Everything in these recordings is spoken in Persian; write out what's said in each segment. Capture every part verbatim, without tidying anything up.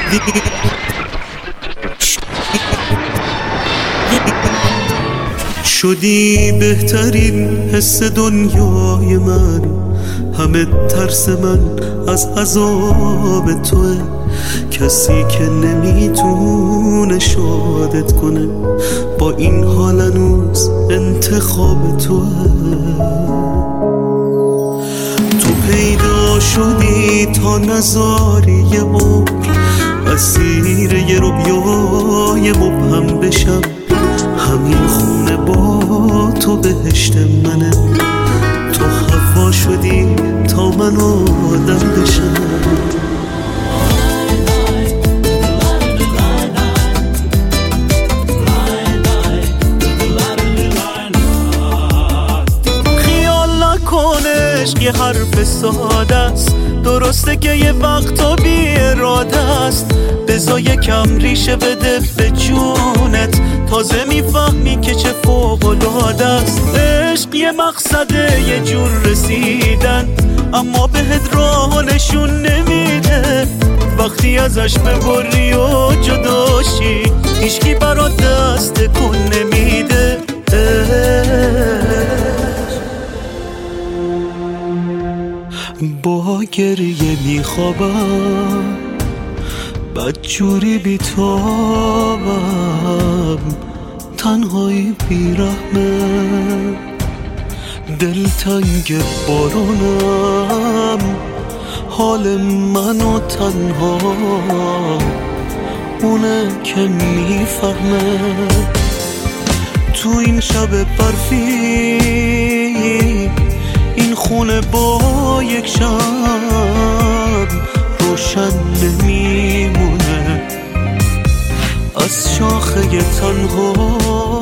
شدی بهترین حس دنیای من، همه ترس من از عذاب توه، کسی که نمیتونه شادت کنه، با این حال هنوز انتخاب توه. تو پیدا شدی تا نذاری یه عمر اسیر یه رویای مبهم بشم، همین خونه با تو بهشت منه، تو هوا شدی تا من آدم بشم. خیال نکنش یه حرف ساده است، درسته که یه وقتا بی اراده است، بذار یکم ریشه بده به جونت، تازه میفهمی که چه فوق‌العاده است. عشق یه مقصده، یه جور رسیدن، اما بهت راه نشون نمیده، وقتی ازش ببری و جداشی هیچکی برات دست تکون نمیده. با گریه میخوابم، بدجوری بیتابم، تنهایی بیرحمه، دلتنگ بارونم، حال منو تنها اونه که میفهمه. تو این شب برفی این خونه با یک شب روشن نمیمونه از شاخه تنها.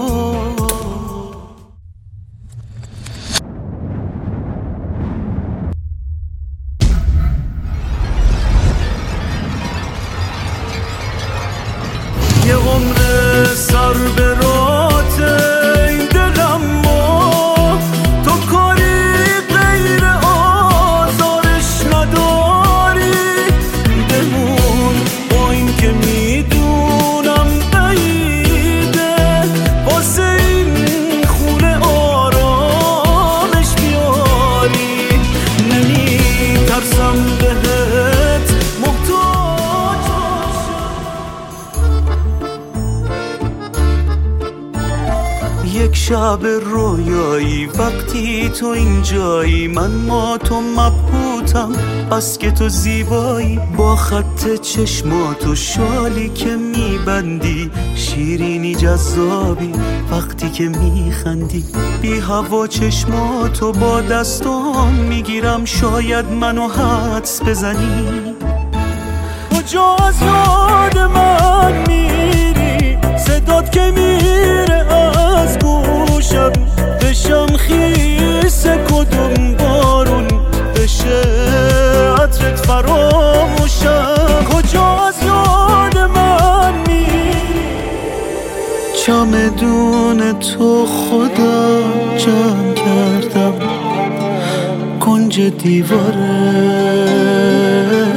یه عمر سر به رات این دلم ما، تو کاری غیر آزارش نداری، بمون با این که میدونم بعیده، واسه این خونه آرامش بیاری، نمیترسم بهت محتاج یک شب رویایی، وقتی تو اینجایی، من ما تو مبهوتم بس که تو زیبایی، با خط چشمات و شالی که میبندی، شیرینی جذابی وقتی که میخندی، بی هوا چشماتو با دستام میگیرم، شاید منو حدس بزنی، کجا از یاد من میری، صدات که میره از گوشم، بشم خیس کدوم بارون بشه عطرت فراموشم، کجا از یاد من میری، چمدون تو خودم جمع کردم کنج دیواره،